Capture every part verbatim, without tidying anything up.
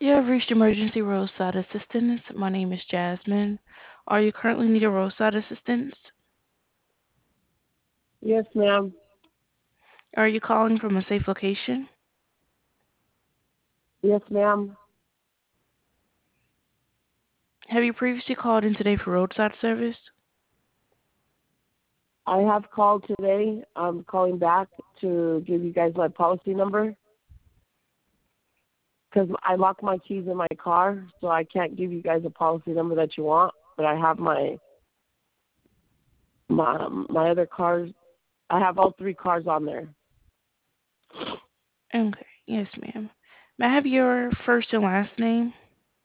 You have reached emergency roadside assistance. My name is Jasmine. Are you currently needing roadside assistance? Yes, ma'am. Are you calling from a safe location? Yes, ma'am. Have you previously called in today for roadside service? I have called today. I'm calling back to give you guys my policy number because I locked my keys in my car, so I can't give you guys a policy number that you want. But I have my my my other cars. I have all three cars on there. Okay, yes, ma'am. May I have your first and last name?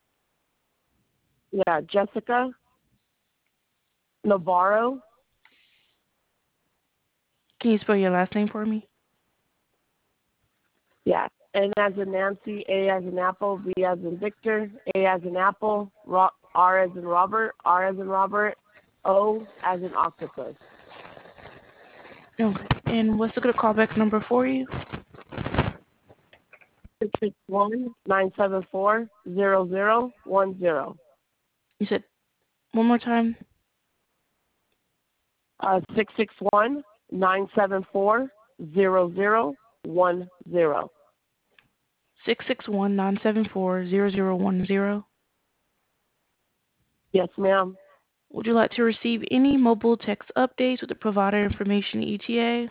Yeah, Jessica Navarro. Can you spell your last name for me? Yeah, N as in Nancy, A as in Apple, V as in Victor, A as in Apple, Ro- R as in Robert, R as in Robert, O as in Octopus. Okay. And what's a good callback number for you? Six six one nine seven four zero zero one zero. You said one more time. Uh, six six one nine seven four zero zero one zero. Six six one nine seven four zero zero one zero. Yes, ma'am. Would you like to receive any mobile text updates with the provider information E T A?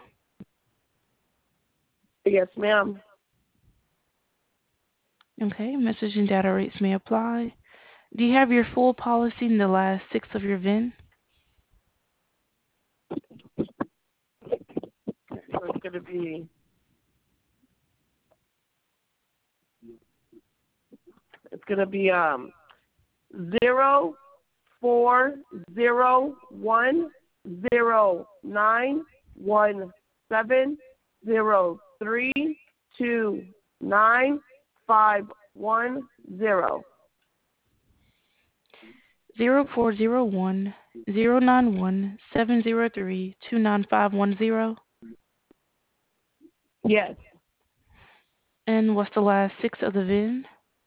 Yes, ma'am. Okay. Message and data rates may apply. Do you have your full policy in the last six of your V I N? So it's gonna be it's gonna be um zero four zero one zero nine one seven zero three two nine five one zero. Zero four zero one zero nine one seven zero three two nine five one zero. Yes. And what's the last six of the V I N?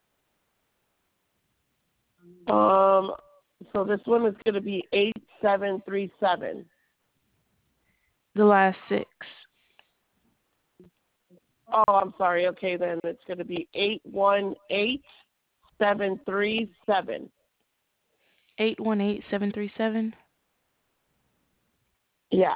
Um so this one is gonna be eight seven three seven. The last six. Oh, I'm sorry. Okay, then it's gonna be eight one eight seven three seven. Eight one eight seven three seven. Yeah.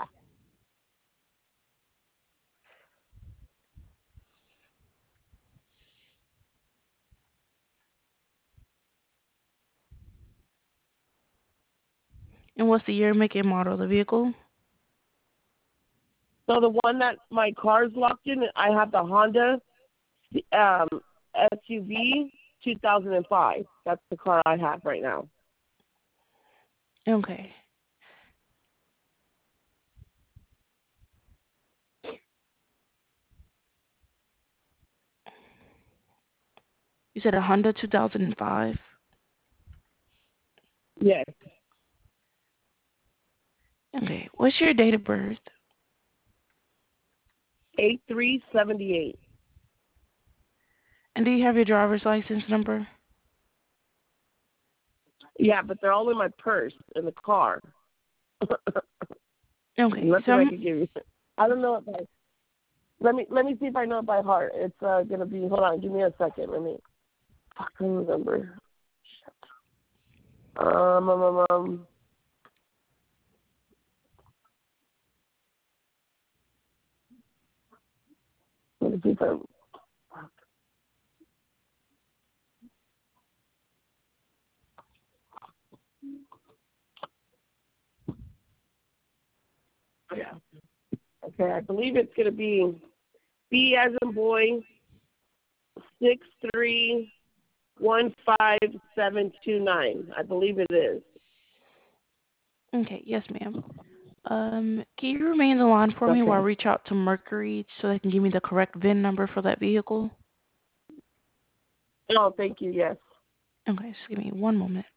And what's the year, make, and model of the vehicle? So the one that my car's locked in, I have the Honda um, S U V two thousand five. That's the car I have right now. Okay. You said a Honda two thousand five. Yes. Okay. What's your date of birth? eight three seventy eight. And do you have your driver's license number? Yeah, but they're all in my purse in the car. Okay. So Nothing I I'm, could give you. I don't know it by. Let me let me see if I know it by heart. It's uh, gonna be. Hold on, give me a second. Let me. Fuck, I don't remember. Um, um, um, um. Let me see if I. Yeah. Okay, I believe it's gonna be B as in boy six three one five seven two nine. I believe it is. okay. Yes, ma'am. Um, can you remain in the line for me while I Okay. reach out to Mercury so they can give me the correct V I N number for that vehicle? Oh, thank you. Yes. Okay, just give me one moment.